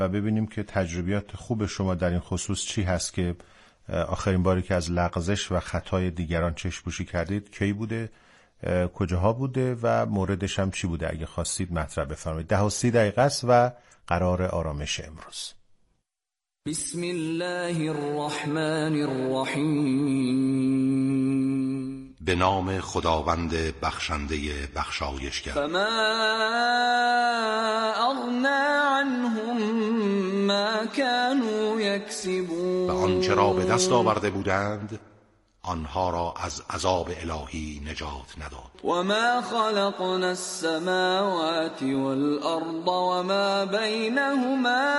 و ببینیم که تجربیات خوب شما در این خصوص چی هست که آخرین باری که از لغزش و خطای دیگران چشم‌پوشی کردید کی بوده، کجاها بوده و موردش هم چی بوده. اگه خواستید مطرح بفرمایید. 10:30 است و قرار آرامش امروز. بسم الله الرحمن الرحیم. به نام خداوند بخشنده بخشایشگر. فما اغنى عنهم ما كانوا یکسبون. و آنچه را به دست آورده بودند آنها را از عذاب الهی نجات نداد. و ما خلقنا السماوات والارض وما بینهما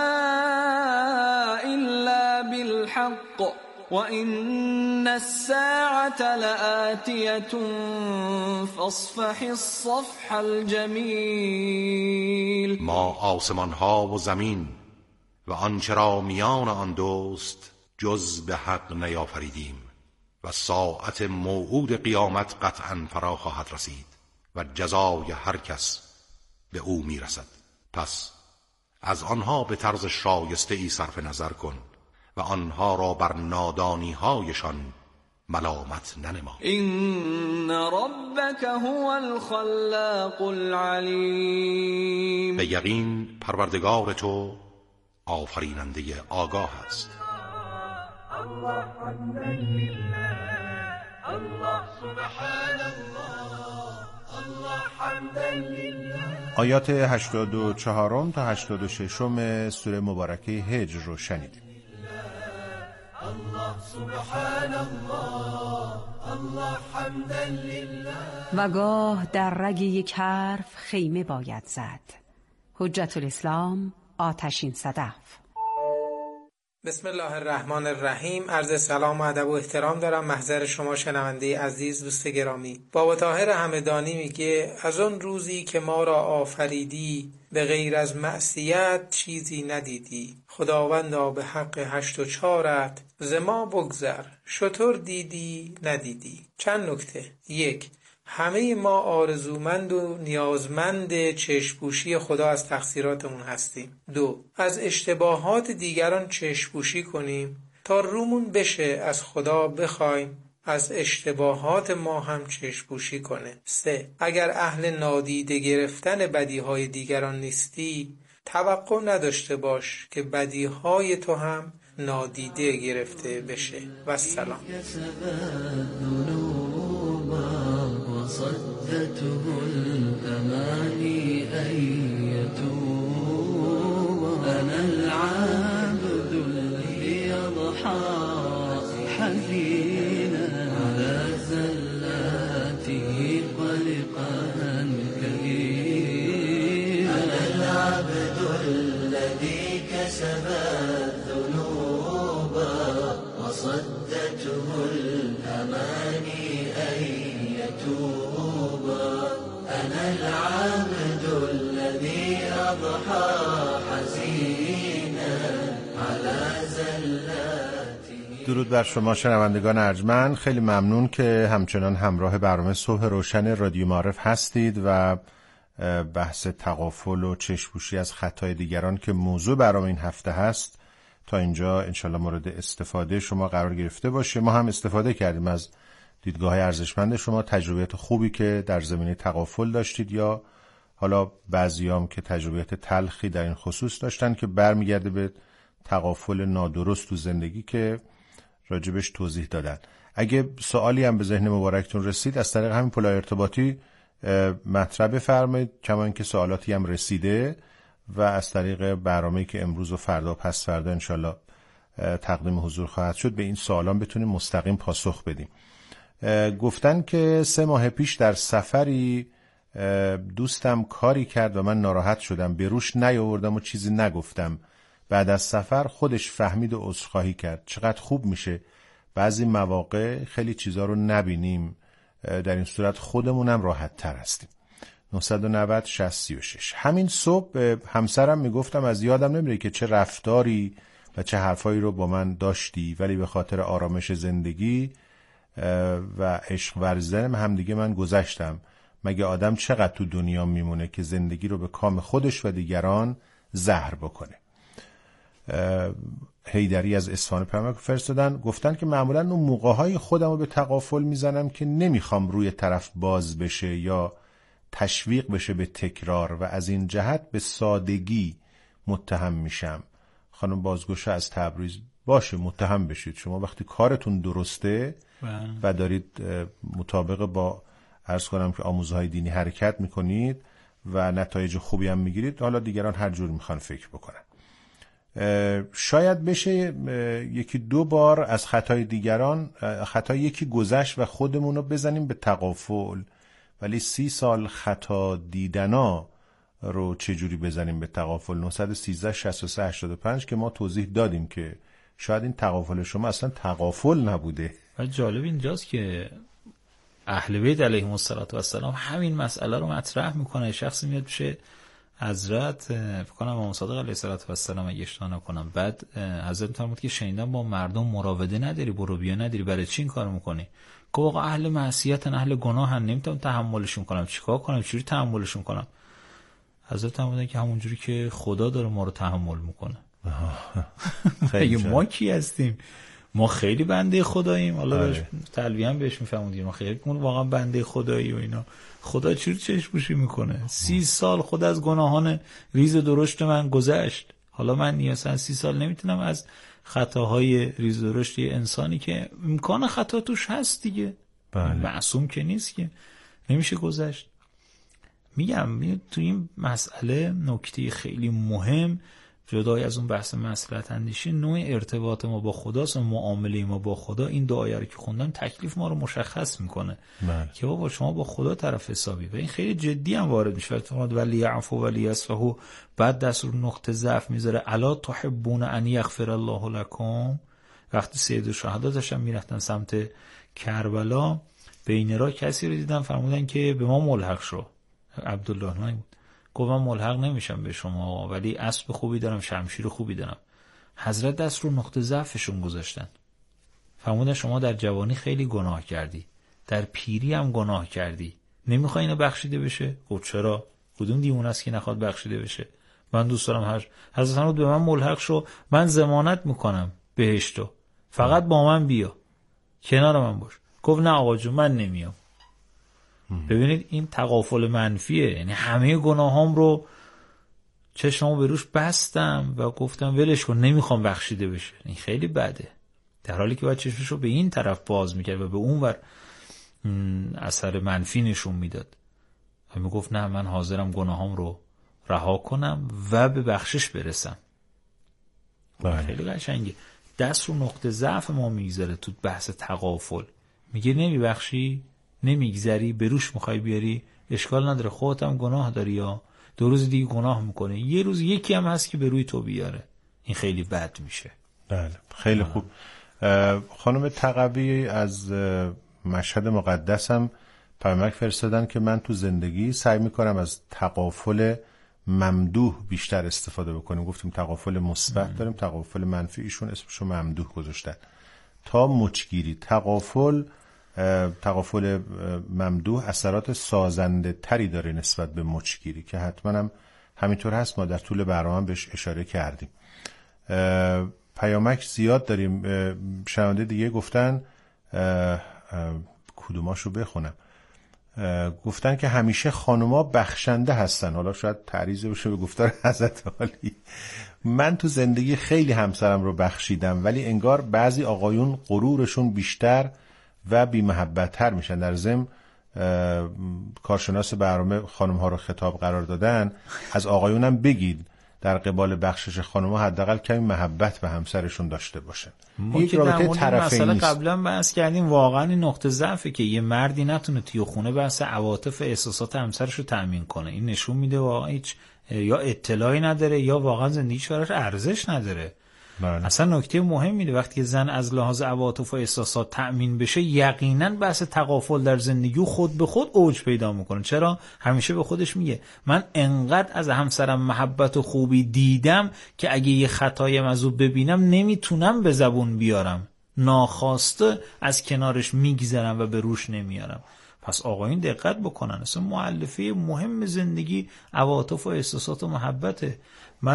الا بالحق وَإِنَّ السَّاعَةَ لَآتِيَةٌ فَاصْفَحِ الصَّفْحَ الْجَمِيلَ. ما آسمان ها و زمین و آنچه را میان آن دوست جز به حق نیافریدیم و ساعت موعود قیامت قطعاً فرا خواهد رسید و جزای هر کس به او میرسد. پس از آنها به طرز شایسته ای صرف نظر کن و آنها را بر نادانی هایشان ملامت ننما. این ربک هو الخلاق العلیم. به یقین پروردگار تو آفریننده آگاه است. الله حمدا لله، الله سبحان الله، الله حمدا لله. آیات 84 تا 86 سوره مبارکه هجر رو شنیدید. الله سبحان الله، الله حمدا لله. و گاه در رگ یک حرف خیمه باید زد. حجت الاسلام آتشین صدف. بسم الله الرحمن الرحیم. عرض سلام و ادب و احترام دارم محضر شما شنونده عزیز دوست گرامی. بابا طاهر همدانی میگه از اون روزی که ما را آفریدی به غیر از معصیت چیزی ندیدی. خداوندا به حق 8 و 4 ز ما بگذر، شتر دیدی ندیدی. چند نکته. 1. همه ما آرزومند و نیازمند چشم‌پوشی خدا از تقصیراتمون هستیم. 2. از اشتباهات دیگران چشم‌پوشی کنیم تا رومون بشه از خدا بخوایم از اشتباهات ما هم چشم‌پوشی کنه. 3. اگر اهل نادیده گرفتن بدیهای دیگران نیستی، توقع نداشته باش که بدیهای تو هم نادیده گرفته بشه. و سلام. صدته الأماني أن يتوب. أنا العبد الذي يضحى حزينا على زلاته قلقا كريما. أنا العبد الذي كسب الذنوب وصدته الأماني أن يتوبا. أنا العبد الذي أضحى حزينا على زلاته. درود بر شما شنوندگان ارجمند. خیلی ممنون که همچنان همراه برنامه صبح روشن رادیو معارف هستید و بحث تغافل و چشم‌پوشی از خطای دیگران که موضوع برنامه این هفته هست تا اینجا انشالله مورد استفاده شما قرار گرفته باشه. ما هم استفاده کردیم از دیدگاه ارزشمند شما، تجربیات خوبی که در زمینه تغافل داشتید یا حالا بعضیام که تجربیات تلخی در این خصوص داشتن که برمیگرده به تغافل نادرست تو زندگی که راجبش توضیح دادن. اگه سوالی هم به ذهن مبارکتون رسید از طریق همین پلای ارتباطی مطرح بفرمایید، کما اینکه سوالاتی هم رسیده و از طریق برنامه‌ای که امروز و فردا و پس فردا انشالله تقدیم حضور خواهد شد به این سوالان بتونیم مستقیم پاسخ بدیم. گفتن که 3 ماه پیش در سفری دوستم کاری کرد و من ناراحت شدم، به روش نیاوردم و چیزی نگفتم. بعد از سفر خودش فهمید و عذرخواهی کرد. چقدر خوب میشه بعضی مواقع خیلی چیزا رو نبینیم، در این صورت خودمونم راحت تر هستیم. 990 60 همین صبح به همسرم میگفتم از یادم نمیره که چه رفتاری و چه حرفایی رو با من داشتی، ولی به خاطر آرامش زندگی و عشق ورزیدن همدیگه من گذشتم. مگه آدم چقدر تو دنیا میمونه که زندگی رو به کام خودش و دیگران زهر بکنه؟ حیدری از اصفهان پیامک فرستادن، گفتن که معمولا اون موقع‌های خودمو به تغافل میزنم که نمیخوام روی طرف باز بشه یا تشویق بشه به تکرار و از این جهت به سادگی متهم میشم. خانم بازگوشه از تبریز، باشه متهم بشید، شما وقتی کارتون درسته و دارید مطابق با عرض کنم که آموزهای دینی حرکت میکنید و نتایج خوبی هم میگیرید، حالا دیگران هر جور میخوان فکر بکنن. شاید بشه یکی دو بار از خطای دیگران، خطای یکی گذشت و خودمون رو بزنیم به تغافل، ولی 30 سال خطا دیدنا رو چجوری بزنیم به تغافل؟ 913 63 85 که ما توضیح دادیم که شاید این تغافل شما اصلا تغافل نبوده. و جالب اینجاست که اهل بیت علیهم السلام همین مسئله رو مطرح میکنه. شخصی میاد بشه حضرت، فکر کنم امام صادق علیه السلام اگه اشتباه نکنم، بعد حضرت میفرمود که شنیدم با مردم مراوده نداری، برو بیا نداری، برای چی این کارو میکنی؟ که واقعا اهل معصیتن، اهل گناهن، نمیتونم تحملشون کنم، چیکار کنم، چجوری تحملشون کنم؟ حضرت فرمودن که همونجوری که خدا داره ما رو تحمل میکنه. خیلی ما کی هستیم؟ ما خیلی بنده خداییم. حالا تلویح هم بهش میفهمونیم ما خیلی واقعا بنده خدایی و اینا. خدا چجوری چشم‌پوشی میکنه؟ 30 سال خود از گناهان ریز درشت من گذشت. حالا من نیازاً 30 سال نمیتونم از خطاهای ریز درشت یه انسانی که امکان خطا توش هست دیگه، معصوم که نیست که، نمیشه گذشت. میگم تو این مسئله نکته خیلی مهم، جدای از اون بحث مصلحت اندیشی، نوع ارتباط ما با خداست و معامله ما با خدا. این دعایه رو که خوندم تکلیف ما رو مشخص میکنه که بابا شما با خدا طرف حسابی، و این خیلی جدی هم وارد میشه. ولی یعفو ولی یصفحوا، بعد دست رو نقطه ضعف میذاره، الا تحبون ان یغفر الله لکم. وقتی سید الشهدا داشتن میرفتن سمت کربلا، بین راه کسی رو دیدن، فرمودن که به ما ملحق شو. عبدالله نایی بود، گفت من ملحق نمیشم به شما، ولی اسب خوبی دارم، شمشیر خوبی دارم. حضرت دست رو نقطه ضعفشون گذاشتن، فرمودن شما در جوانی خیلی گناه کردی، در پیری هم گناه کردی، نمیخوای اینو بخشیده بشه؟ گفت چرا؟ کدوم دیوونه است که نخواد بخشیده بشه؟ من دوست دارم. حضرت فرمود به من ملحق شو، من ضمانت میکنم بهشتو، فقط با من بیا، کنار من باش. گفت نه آقا جون من نمیام. ببینید این تغافل منفیه، یعنی همه گناهام رو چشمو به روش بستم و گفتم ولش کن، نمیخوام بخشیده بشه. این خیلی بده، در حالی که باید چشمشو به این طرف باز میکرد و به اون ور اثر منفی نشون میداد و میگفت نه من حاضرم گناهام رو رها کنم و به بخشش برسم. خیلی قشنگه. دست رو نقطه ضعف ما میگذاره تو بحث تغافل، میگه نمیبخشی، نمیگذری، به روش میخوای بیاری، اشکال نداره، خودت هم گناه داری، یا 2 روز دیگه گناه میکنه، یه روز یکی هم هست که به روی تو بیاره. این خیلی بد میشه. بله خیلی خوب. خانم تقوی از مشهد مقدس هم پیامک فرستادن که من تو زندگی سعی میکنم از تغافل ممدوح بیشتر استفاده بکنیم. گفتیم تغافل مثبت داریم، تغافل منفی، ایشون اسمشو ممدوح گذاشتن. تا مچگیری تغافل ممدوح اثرات سازنده تری داره نسبت به مچگیری که حتما هم همینطور هست، ما در طول برنامه بهش اشاره کردیم. پیامک زیاد داریم. شنونده دیگه گفتن، کدوماشو بخونم، گفتن که همیشه خانوما بخشنده هستن. حالا شاید تعریض بشه به گفتار حضرت عالی. من تو زندگی خیلی همسرم رو بخشیدم، ولی انگار بعضی آقایون غرورشون بیشتر و بی‌محبت‌تر میشن. در ضمن کارشناس برنامه خانم ها رو خطاب قرار دادن، از آقایونم بگید در قبال بخشش خانم ها حداقل کمی محبت به همسرشون داشته باشن. یک رابطه طرفین نیست. قبلا بحث کردیم، واقعا این نقطه ضعفه که یه مردی نتونه توی خونه بحث عواطف احساسات همسرش رو تأمین کنه. این نشون میده واقعا هیچ یا اطلاعی نداره یا واقعا زندگیش براش ارزش نداره. اصلا نکته مهم میده وقتی که زن از لحاظ عواطف و احساسات تأمین بشه، یقینا بحث تغافل در زندگی خود به خود اوج پیدا میکنه. چرا؟ همیشه به خودش میگه من انقدر از همسرم محبت و خوبی دیدم که اگه یه خطایم از او ببینم نمیتونم به زبون بیارم، ناخواسته از کنارش میگذرم و به روش نمیارم. پس آقایون دقت بکنن، اصلا مؤلفه مهم زندگی عواطف و احساسات و محبته. من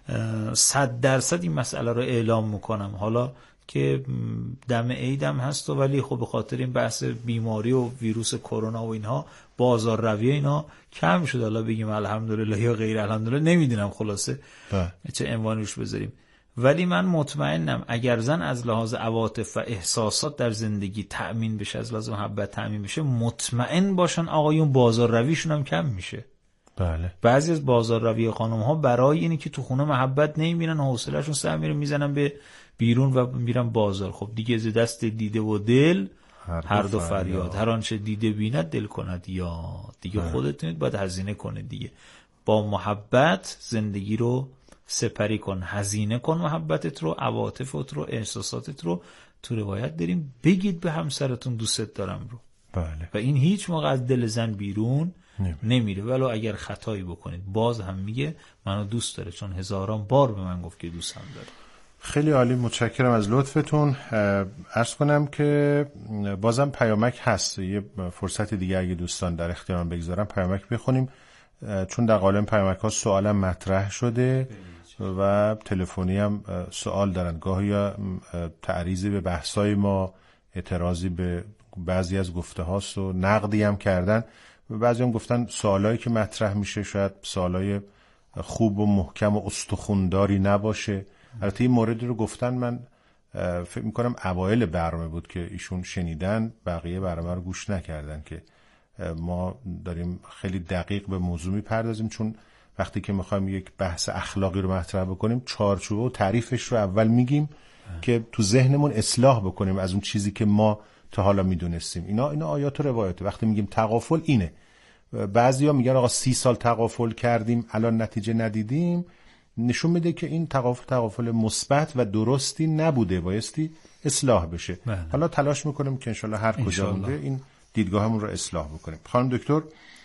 100% این مسئله رو اعلام میکنم. حالا که دم عیدم هست ولی خب به خاطر این بحث بیماری و ویروس کرونا و اینها بازار روی اینا کم شد. حالا بگیم الحمدلله یا غیر الحمدلله نمیدونم، خلاصه چه عنوانی روش بذاریم. ولی من مطمئنم اگر زن از لحاظ عواطف و احساسات در زندگی تأمین بشه، از لحاظ محبت تأمین بشه، مطمئن باشن آقایون بازار رویشون هم کم میشه. بله. بعضی از بازار روی خانم ها برای اینه که تو خونه محبت نمیبینن، حوصله‌شون سر میره، میزنن به بیرون و میرن بازار. خب دیگه ز دست دیده و دل هر دو فریاد، هر آنچه دیده بیند دل کند یاد. دیگه خودتونید باید هزینه کنید دیگه. با محبت زندگی رو سپری کن، هزینه کن محبتت رو، عواطفت رو، احساساتت رو. تو روایت داریم بگید به همسرتون دوست دارم رو. بله. و این هیچ موقع از دل زن بیرون نمیره. ولو اگر خطایی بکنید باز هم میگه منو دوست داره، چون هزاران بار به من گفت که دوستم داره. خیلی عالی، متشکرم از لطفتون. عرض کنم که بازم پیامک هست، یه فرصت دیگه اگه دوستان در اختیار من بگذارم پیامک بخونیم، چون در قالب پیامک ها سوالم مطرح شده و تلفنی هم سوال دارن، گاهی یا تعریضی به بحثای ما، اعتراضی به بعضی از گفته هاست و نقدی هم کردن. بعضی هم گفتن سوالایی که مطرح میشه شاید سوالای خوب و محکم و استخونداری نباشه. البته این موردی رو گفتن، من فکر میکنم اوایل برنامه بود که ایشون شنیدن، بقیه برنامه رو گوش نکردن که ما داریم خیلی دقیق به موضوع میپردازیم، چون وقتی که میخوایم یک بحث اخلاقی رو مطرح بکنیم چارچوب و تعریفش رو اول میگیم که تو ذهنمون اصلاح بکنیم از اون چیزی که ما تا حالا میدونستیم. اینا آیات و روایات. وقتی میگیم تغافل اینه، بعضیا میگن آقا 30 سال تغافل کردیم الان نتیجه ندیدیم، نشون میده که این تغافل مثبت و درستی نبوده، بایستی اصلاح بشه. حالا تلاش میکنیم که انشالله هر کجا مونده این دیدگاهمون رو اصلاح بکنیم. خانم دکتر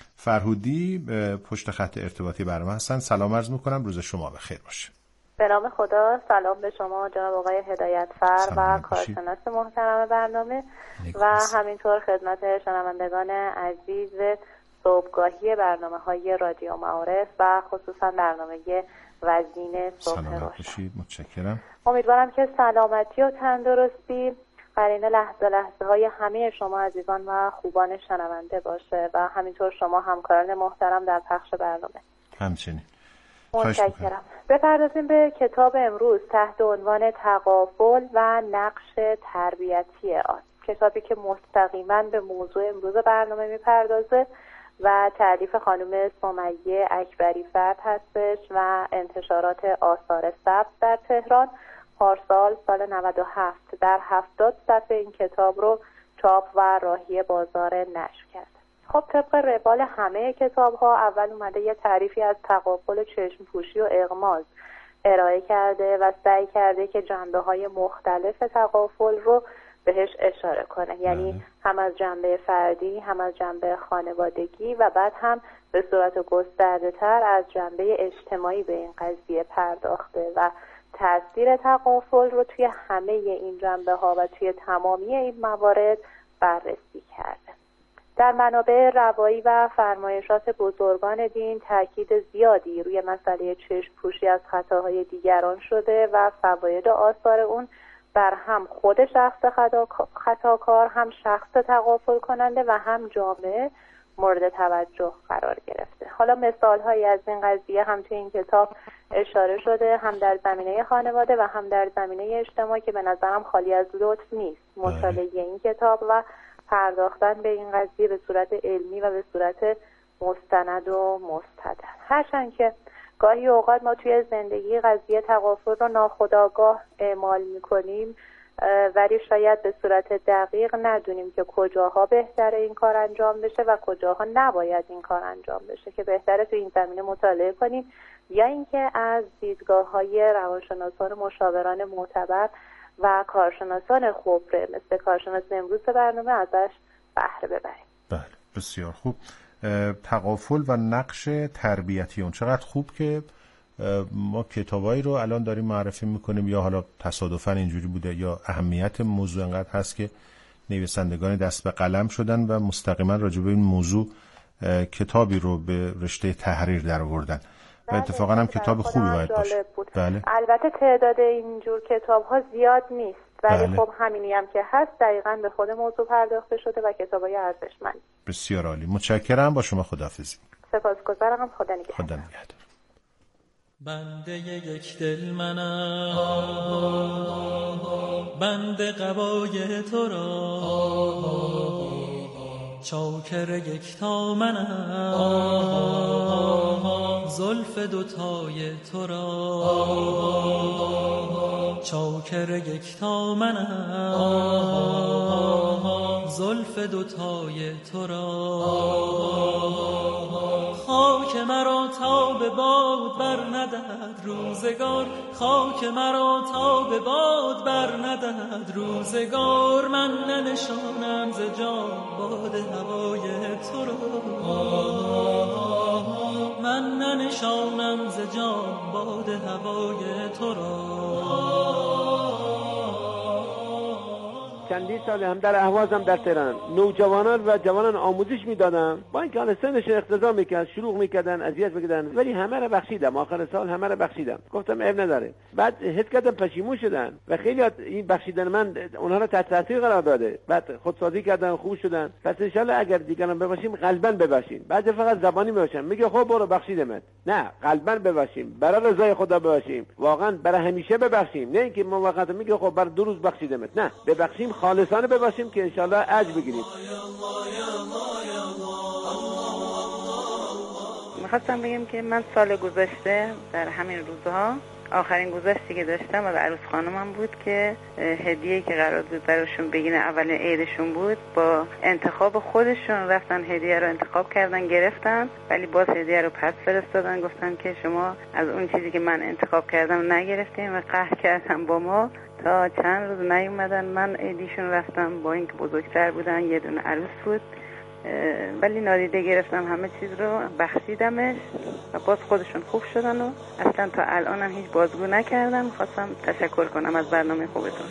فرهودی پشت خط ارتباطی برنامه هستن. سلام عرض میکنم، روز شما بخیر باشه. به نام خدا. سلام به شما جناب آقای هدایتفر و کارشناس محترم برنامه و همینطور خدمت شنوندگان عزیز صبحگاهی برنامه‌های رادیو معارف و خصوصا برنامه وزین صبح روشن. متشکرم. امیدوارم که سلامتی و تندرستی قرین لحظه های همه شما عزیزان و خوبان شنونده باشه و همینطور شما همکاران محترم در پخش برنامه. همچنین. متشکرم. بپردازیم به کتاب امروز تحت عنوان تغافل و نقش تربیتی آن. کتابی که مستقیما به موضوع امروز برنامه میپردازه و تألیف خانم سمیه اکبری فرد هستش و انتشارات آثار سبز در تهران پارسال سال 97 در 70 صفحه این کتاب رو چاپ و راهی بازار نشر کرد. خب طبق روال همه کتاب ها اول اومده یه تعریفی از تغافل چشم پوشی و اغماز ارائه کرده و سعی کرده که جنبه های مختلف تغافل رو بهش اشاره کنه، یعنی هم از جنبه فردی، هم از جنبه خانوادگی و بعد هم به صورت گسترده تر از جنبه اجتماعی به این قضیه پرداخته و تاثیر تغافل رو توی همه این جنبه ها و توی تمامی این موارد بررسی کرده. در منابع روایی و فرمایشات بزرگان دین تاکید زیادی روی مسئله چشم پوشی از خطاهای دیگران شده و فواید آثار اون بر هم خود شخص خطاکار، هم شخص تغافل کننده و هم جامعه مورد توجه قرار گرفته. حالا مثال‌هایی از این قضیه هم توی این کتاب اشاره شده، هم در زمینه خانواده و هم در زمینه اجتماع که به نظرم خالی از لطف نیست. مطالعه این کتاب و پرداختن به این قضیه به صورت علمی و به صورت مستند و مستدل. هرچند که گاهی اوقات ما توی زندگی قضیه تغافل رو ناخودآگاه اعمال می‌کنیم، ولی شاید به صورت دقیق ندونیم که کجاها بهتره این کار انجام بشه و کجاها نباید این کار انجام بشه، که بهتره تو این زمینه مطالعه کنیم یا اینکه از دیدگاه‌های روانشناسان مشاوران معتبر و کارشناسان خبره مثل کارشناس امروز برنامه ازش بهره ببریم. بله، بسیار خوب. تغافل و نقش تربیتی اون چقدر خوب که ما کتابایی رو الان داریم معرفی میکنیم، یا حالا تصادفاً اینجوری بوده یا اهمیت موضوع انقدر هست که نویسندگان دست به قلم شدن و مستقیما راجع به این موضوع کتابی رو به رشته تحریر در آوردن. و اتفاقا هم کتاب خوبی باید باشه. بله. البته تعداد اینجور کتاب‌ها زیاد نیست، ولی خب همینی هم که هست دقیقاً به خود موضوع پرداخته شده و کتابای ارزشمند. بسیار عالی. متشکرم. با شما خداحافظی. سپاسگزارم. خدا نگهدار. خدا نگهدار. بنده یک دل منم، بنده قبای تو را، چاکر یکتا منم، زلف دوتای تو را، چاکر یکتا منم، زلف دوتای تو را. خاک مرا تا به باد بر ندهد روزگار، خاک مرا تا به باد بر ندهد روزگار، من ننشانم ز جا باد هوای تو را، من ننشانم ز جا باد هوای تو را. چندین سال هم در اهوازم در تهران نوجوانان و جوانان آموزش میدادم، با اینکه حالا سنشون اقتضا میکرد شلوغ میکردن اذیت میکردن، ولی همه را بخشیدم. آخر سال همه را بخشیدم، گفتم عیب نداره. بعد حس کردم پشیمون شدن و خیلی این بخشیدن من اونها را تحت تاثیر قرار داده. بعد خودسازی کردن، خوب شدن. پس ان شاء الله اگر دیگران ببخشیم قلبا ببخشیم. بعد فقط زبانی میبخشن، میگه خب برو بخشیدمت. نه، قلبا ببخشیم، برای رضای خدا ببخشیم، واقعا برای همیشه ببخشیم. نه اینکه موقت میگه خب بر 2 روز بخشیدمت. نه، ببخشیم، خالصانه ببخشیم که ان شاء الله اجر بگیریم. میخواستم بگم که من سال گذشته در همین روزها آخرین گذشتی که داشتم و به عروس خانمم بود که هدیه‌ای که قرار بود براشون بگیرن اولین عیدشون بود، با انتخاب خودشون رفتن هدیه رو انتخاب کردن گرفتن، ولی باز هدیه رو پس فرستادن، گفتن که شما از اون چیزی که من انتخاب کردم نگرفتین و قهر کردن با ما. تا چند روز نیومدن. من عیدیشون رفتم، با اینکه بزرگتر بودن، یه دونه عروس بود، ولی نادیده گرفتم همه چیز رو، بخشیدمش و باز خودشون خوب شدن و اصلا تا الان هم هیچ بازگو نکردم. خواستم تشکر کنم از برنامه خوبتون.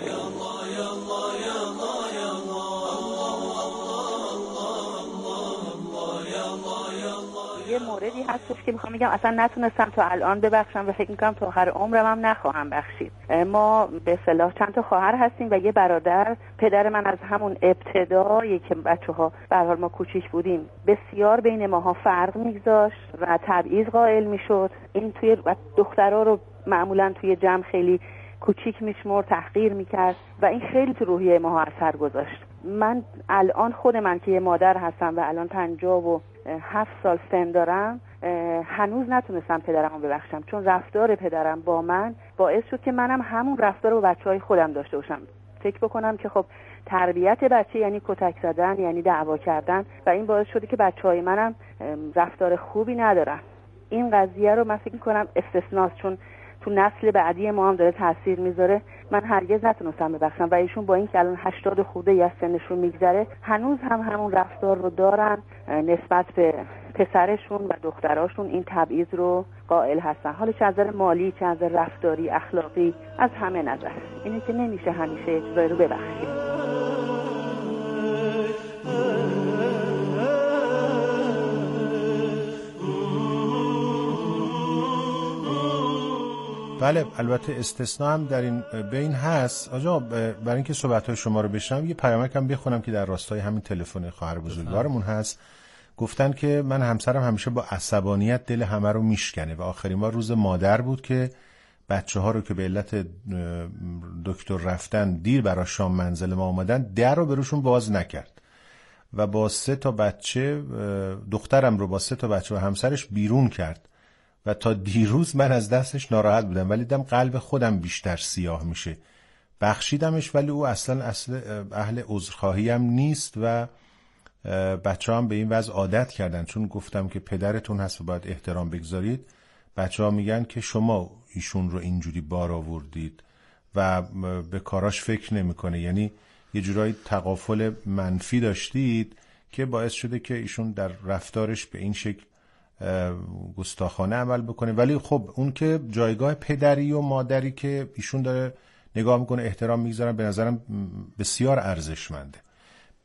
یه موردی هستش که میخوام بگم اصلا نتونستم تا الان ببخشم و فکر میکنم تا آخر عمرم هم نخواهم بخشید. ما به اصطلاح چند تا خواهر هستیم و یه برادر. پدر من از همون ابتدایی که بچه‌ها به هر حال ما کوچیک بودیم بسیار بین ماها فرق میگذاشت و تبعیض قائل میشد. این توی دخترها رو معمولا توی جمع خیلی کوچیک میشمرد، تحقیر میکرد و این خیلی تو روحیه ماها اثر گذاشت. من الان خود من که یه مادر هستم و الان 57 سال سن دارم، هنوز نتونستم پدرم رو ببخشم، چون رفتار پدرم با من باعث شد که منم همون رفتار رو با بچه‌های خودم داشته باشم. فکر بکنم که خب تربیت بچه یعنی کتک زدن، یعنی دعوا کردن و این باعث شده که بچه‌های منم رفتار خوبی ندارن. این قضیه رو من فکر می‌کنم استثناست، چون تو نسل بعدی ما هم داره تاثیر میذاره. من هرگز نتونستم ببخشم و ایشون با اینکه الان 80 خورده از سنشون میگذره هنوز هم همون رفتار رو دارن، نسبت به پسرشون و دختراشون این تبعیض رو قائل هستن، حالا چه از نظر مالی، چه از نظر رفتاری، اخلاقی، از همه نظر. اینه که نمیشه همیشه یه چیزایی رو ببخشید. بله، البته استثناء هم در این بین هست. آجا برای اینکه صحبت‌های شما رو بشنم یه پیامک هم بخونم که در راستای همین تلفن خواهر بزرگوارمون هست. گفتن که من همسرم همیشه با عصبانیت دل همه رو میشکنه و آخرین بار روز مادر بود که بچه‌ها رو که به علت دکتر رفتن دیر برای شام منزل ما اومدن، در رو بروشون باز نکرد و با 3 تا بچه، دخترم رو با 3 تا بچه و همسرش بیرون کرد و تا دیروز من از دستش ناراحت بودم، ولی دیدم قلب خودم بیشتر سیاه میشه. بخشیدمش، ولی او اصلا اهل عذرخواهی هم نیست و بچه هم به این وضع عادت کردن. چون گفتم که پدرتون هست و باید احترام بگذارید، بچه ها میگن که شما ایشون رو اینجوری بار آوردید و به کاراش فکر نمیکنه. یعنی یه جورایی تغافل منفی داشتید که باعث شده که ایشون در رفتارش به این شکل گستاخانه عمل بکنه. ولی خب اون که جایگاه پدری و مادری که ایشون داره نگاه میکنه، احترام میگذارن، به نظرم بسیار ارزشمنده.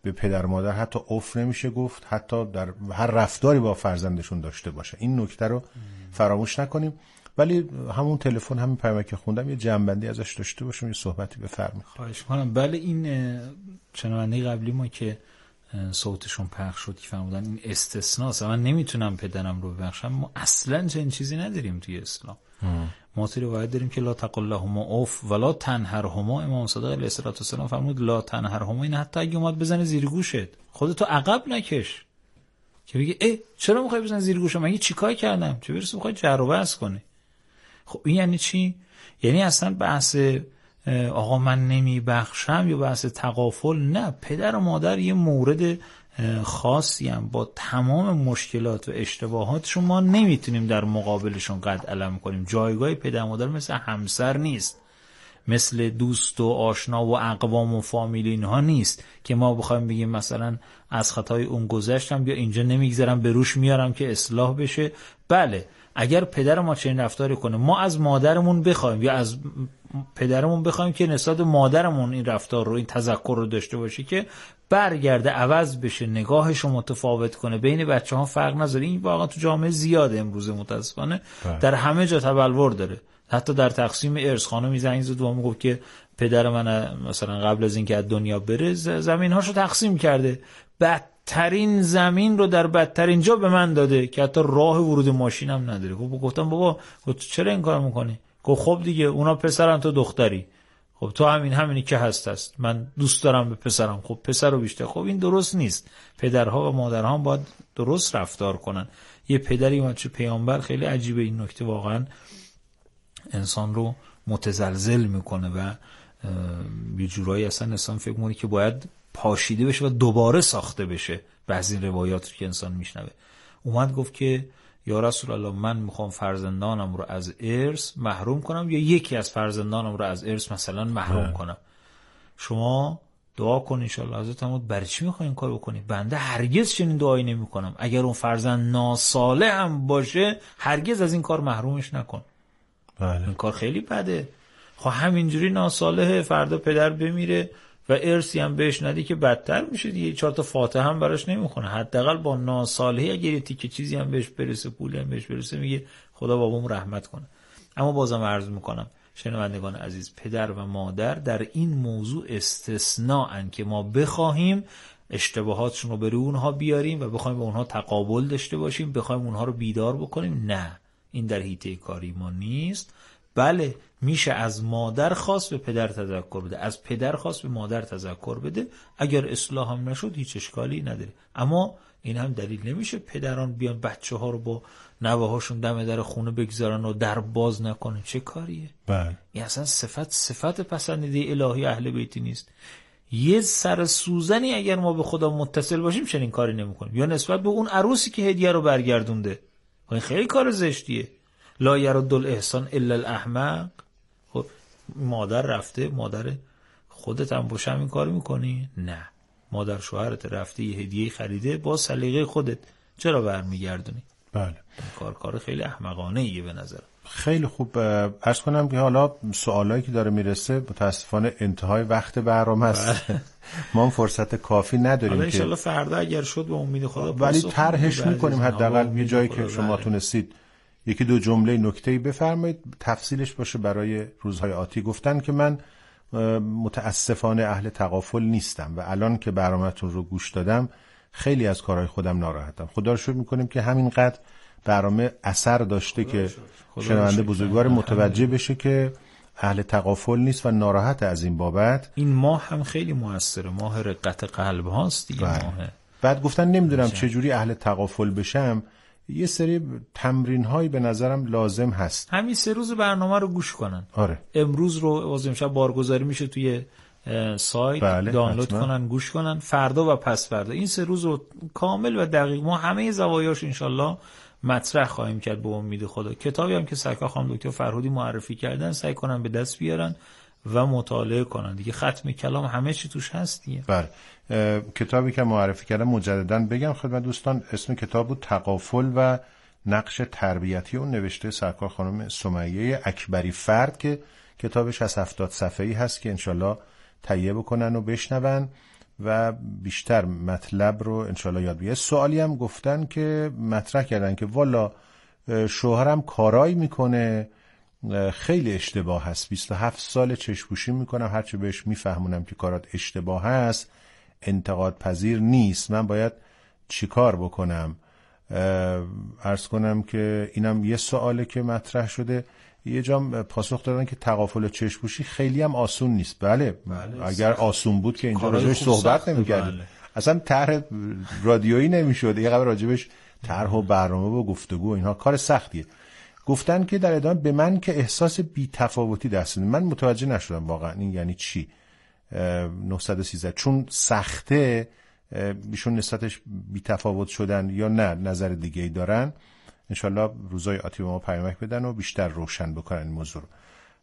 به پدر و مادر حتی اف نمیشه گفت، حتی در هر رفتاری با فرزندشون داشته باشه. این نکته رو فراموش نکنیم. ولی همون تلفن، همین پیام که خوندم، یه جنبندی ازش داشته باشیم، یه صحبتی بفرمایید. خواهش می‌کنم. بله، این شنونده قبلی ما که صوتشون پخش شد که فرمودن این استثناست، من نمیتونم پدرم رو ببخشم. ما اصلا چنین چیزی نداریم توی اسلام. ما توی روایت داریم که لا تقل لهما اوف ولا تنهرهما. امام صادق علیه السلام فرمود لا تنهرهما، این حتی اگه اومد بزنه زیر گوشت خودتو عقب نکش که بگی چرا میخوای بزنی زیر گوشم، مگه چیکار کردم، چه برسه میخوای جر و بحث کنی. خب این یعنی چی؟ یعنی اصلا بحث آقا من نمیبخشم یا بحث تغافل نه. پدر و مادر یه مورد خاصی هم با تمام مشکلات و اشتباهاتشون ما نمیتونیم در مقابلشون قد علم کنیم. جایگاه پدر و مادر مثل همسر نیست، مثل دوست و آشنا و اقوام و فامیل اینها نیست که ما بخوایم بگیم مثلا از خطای اون گذشتم یا اینجا نمیگذرم به روش میارم که اصلاح بشه. بله، اگر پدر ما چنین رفتاری کنه، ما از مادرمون بخوایم یا از پدرمون بخوایم که نسبت مادرمون این رفتار رو، این تذکر رو داشته باشه که برگرده، عوض بشه، نگاهش رو متفاوت کنه، بین بچه‌ها فرق نذاره. این واقعا تو جامعه زیاده امروز، متاسفانه در همه جا تبلور داره. حتی در تقسیم ارث خانمی زنگ زد و میگفت که پدر من مثلا قبل از اینکه از دنیا بره زمین‌هاشو تقسیم کرده، بدترین زمین رو در بدترین جا به من داده که حتی راه ورود ماشینم نداره. گفتم بابا چرا این کار میکنی؟ گفت خب دیگه اونا پسرن تو دختری، خب تو همینی که هست من دوست دارم به پسرم، خب پسر رو بیشتر. خب این درست نیست. پدرها و مادرها باید درست رفتار کنن. یه پدری اومد چه پیامبر، خیلی عجیبه این نکته، واقعا انسان رو متزلزل میکنه و یه جورایی اصلا انسان فکر میکنه که باید پاشیده بشه و دوباره ساخته بشه. بعضی روایات رو که انسان میشنوه، اومد گفت که یا رسول الله من میخوام فرزندانم رو از ارث محروم کنم یا یکی از فرزندانم رو از ارث مثلا محروم کنم، شما دعا کن انشالله. حضرت فرمود برای چی میخوای این کار بکنی؟ بنده هرگز چنین دعایی نمیکنم، اگر اون فرزند ناصالح هم باشه هرگز از این کار محرومش نکن. این کار خیلی بده. خب همینجوری ناصالح، فردا پدر بمیره و ارثی هم بهش ندی که بدتر میشه دیگه. 4 تا فاتحه هم براش نمیخونه. حداقل با ناصالحی اگه یه تیکه چیزی هم بهش برسه، پولی هم بهش برسه، میگه خدا بابام رحمت کنه. اما بازم عرض میکنم شنوندگان عزیز، پدر و مادر در این موضوع استثناءن که ما بخواهیم اشتباهاتشون رو برای اونها بیاریم و بخوایم با اونها تقابل داشته باشیم، بخوایم اونها رو بیدار بکنیم. نه، این در حیطه کاری ما نیست. بله، میشه از مادر خواست به پدر تذکر بده، از پدر خواست به مادر تذکر بده. اگر اصلاح هم نشد هیچ اشکالی نداره. اما این هم دلیل نمیشه پدران بیان بچه ها رو با نوهاشون دم در خونه بگذارن و در باز نکنن. چه کاریه؟ بله، این اصلا صفت پسندیده الهی اهل بیتی نیست. یه سر سوزنی اگر ما به خدا متصل باشیم چنین کاری نمیکنیم. یا نسبت به اون عروسی که هدیه رو برگردونده، این خیلی کار زشتیه. لا یرد الاحسان الا الاحمق. خب مادر رفته، مادر خودت هم باشه این کار میکنی؟ نه، مادر شوهرت رفته یه هدیه خریده با سلیقه خودت، چرا برمیگردونی؟ بله، کار خیلی احمقانه ایه به نظر. خیلی خوب. عرض کنم که حالا سوالایی که داره میرسه متاسفانه انتهای وقت برنامه است. ما فرصت کافی نداریم حالا که انشالله فردا اگر شد به امید خدا ولی طرحش میکنیم، حداقل یه جایی که شما تونستید یکی دو جمله نکته‌ای بفرمایید، تفصیلش باشه برای روزهای آتی. گفتن که من متاسفانه اهل تغافل نیستم و الان که برنامه‌تون رو گوش دادم خیلی از کارهای خودم ناراحتم. خدا رو شکر می‌کنیم که همینقدر برنامه اثر داشته که شنونده بزرگوار متوجه بشه که اهل تغافل نیست و ناراحت از این بابت. این ماه هم خیلی موثره، ماه رقت قلب هاست دیگه. ماه بعد گفتن نمیدونم چجوری اهل تغافل بشم، یه سری تمرین‌هایی به نظرم لازم هست. همین 3 روز برنامه رو گوش کنن. آره. امروز رو از امشب بارگذاری میشه توی سایت، دانلود کنن، گوش کنن. فردا و پس فردا این 3 روز رو کامل و دقیق ما همه زوایاش انشالله مطرح خواهیم کرد به امید خدا. کتابی هم که سرکار خانم دکتر فرهودی معرفی کردن سعی کنن به دست بیارن و مطالعه کنن دیگه. ختم کلام همه چی توش هست دیگه. بله. کتابی که معرفی کردم مجددا بگم خدمت دوستان، اسم کتاب بود تغافل و نقش تربیتی، اون نوشته سرکار خانم سمیه اکبری فرد که کتابش از 70 صفحه‌ای هست که انشالله تهیه بکنن و بشنون. و بیشتر مطلب رو انشالله یاد بگیره. سوالی هم گفتن که مطرح کردن که والا شوهرم کارایی میکنه خیلی اشتباه هست، 27 سال چشم‌پوشی میکنم، هرچی بهش میفهمونم که کارات اشتباه هست انتقاد پذیر نیست، من باید چیکار بکنم؟ عرض کنم که اینم یه سواله که مطرح شده. یه جام پاسخ دادن که تغافل چشم‌پوشی خیلی هم آسون نیست. بله اگر آسون بود که اینجا راجبش صحبت نمی‌کردیم، اصلا طرح رادیویی نمی‌شد، یه قبل راجبش طرح و برنامه و گفتگو اینها کار سختیه. گفتن که در ادامه به من که احساس بی‌تفاوتی دست میده. من متوجه نشدم واقعا این یعنی چی 913، چون سخته بیشون نسبتش بی‌تفاوت شدن یا نه نظر دیگه ای دارن؟ انشالله روزای آتی به ما پیامک بدن و بیشتر روشن بکنن این موضوع رو.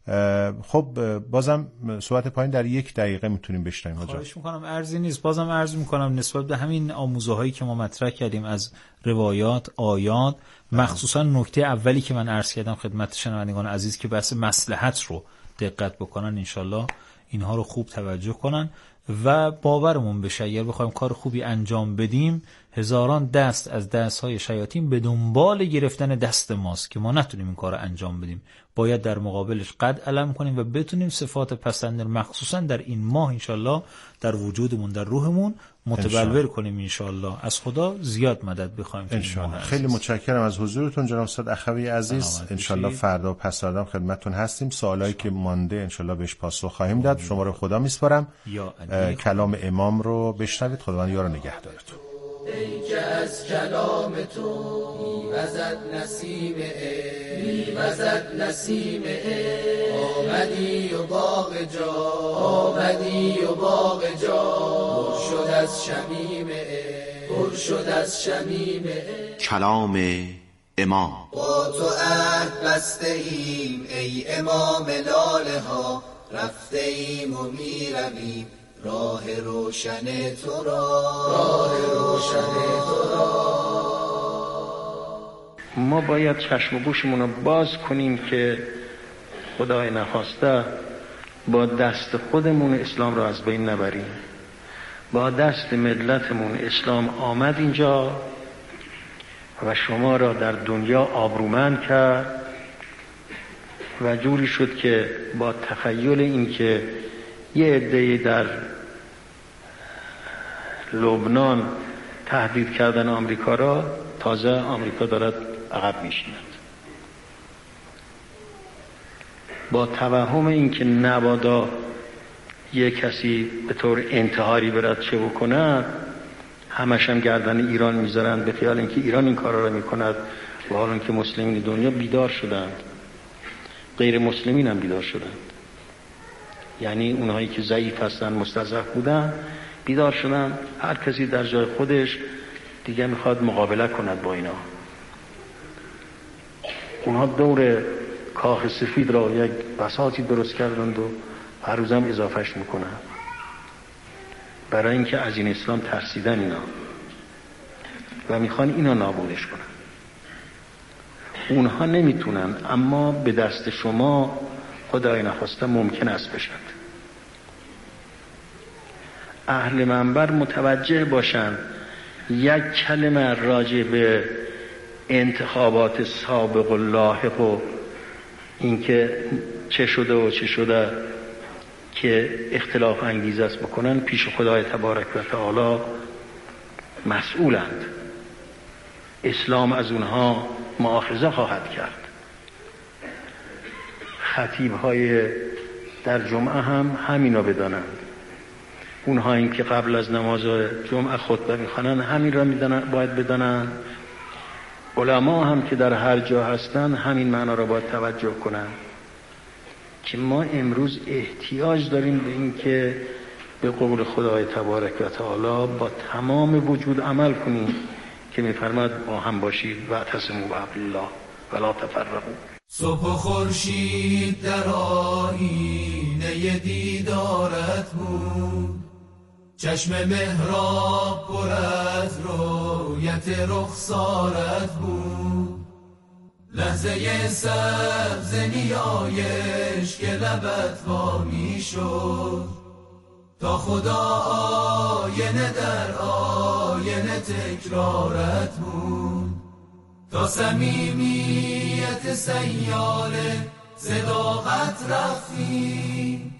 خب بازم صحبت پایین در 1 دقیقه میتونیم بشنویم. خواهش میکنم، ارزی نیست. بازم عرض میکنم نسبت به همین آموزه هایی که ما مطرح کردیم از روایات، آیات، مخصوصا نکته اولی که من عرض کردم خدمت شنوندگان عزیز که بحث مصلحت رو دقت بکنن، انشالله اینها رو خوب توجه کنن و باورمون بشه اگر بخوایم کار خوبی انجام بدیم هزاران دست از دستهای شیاطین به دنبال گرفتن دست ماست که ما نتونیم این کار رو انجام بدیم. باید در مقابلش قد علم کنیم و بتونیم صفات پسندر مخصوصا در این ماه انشالله در وجودمون، در روحمون متبلور کنیم انشالله. از خدا زیاد مدد بخوایم انشالله. خیلی متشکرم از حضورتون جناب استاد اخوی عزیز. انشالله فردا و پس فردا خدمتتون هستیم. سوالایی که مانده انشالله بهش پاسخ خواهیم داد. شما رو خدا میسپارم. کلام امام رو بشنوید. خداوند یار نگهدارتون. ای که از کلام تو میوزد نسیم میوزد نسیم آمدی و باغ جا آمدی و باغ جا پر شد از شمیم پر شد از شمیم کلام امام. با تو عهد بسته ایم ای امام لاله ها، رفته ایم و میرویم راه روشن تو را راه روشن تو را. ما باید چشم و گوشمون رو باز کنیم که خدای نخواسته با دست خودمون اسلام رو از بین نبریم. با دست ملتمون اسلام آمد اینجا و شما را در دنیا آبرومند کرد و جوری شد که با تخیل این که یه عده‌ای در لبنان تهدید کردن آمریکا را، تازه آمریکا دارد عقب میشیند. با توهم این که نبادا یه کسی به طور انتحاری برد چه بکنه، همش هم گردن ایران میذارن به خیال اینکه ایران این کارا را میکند و حالا که مسلمین دنیا بیدار شدند، غیر مسلمین هم بیدار شدند. یعنی اونهایی که ضعیف هستن مستضعف بودن بیدار شدن، هر کسی در جای خودش دیگه میخواد مقابله کند با اینا. اونها دور کاخ سفید را یک بساطی درست کردند و هر روزم اضافهش میکنن برای اینکه از این اسلام ترسیدن اینا و میخوان اینا نابودش کنن. اونها نمیتونن، اما به دست شما خدای نخواسته ممکن است بشد. اهل منبر متوجه باشند یک کلمه راجع به انتخابات سابق و لاحق و اینکه چه شده و چه شده که اختلاف انگیز است بکنن پیش خدای تبارک و تعالی مسئولند. اسلام از اونها مؤاخذه خواهد کرد. خطیب‌های در جمعه هم همینا بدانند. اونها این که قبل از نماز جمعه خطبه میخوانن همین را باید بدانند. علما هم که در هر جا هستن همین معنا را باید توجه کنند که ما امروز احتیاج داریم به این که به قول خدای تبارک و تعالی با تمام وجود عمل کنیم که میفرماد با هم باشید و اعتصموا بحبل الله ولا تفرقوا. صبح و خورشید در آیینه دیدارت بود، چشم محراب پر از رویت رخسارت بود، لحظه سبز نیایش که لبت وا می شد، تا خدا آینه در آینه تکرارت بود، تا صمیمیت سیال صداقت رفتیم،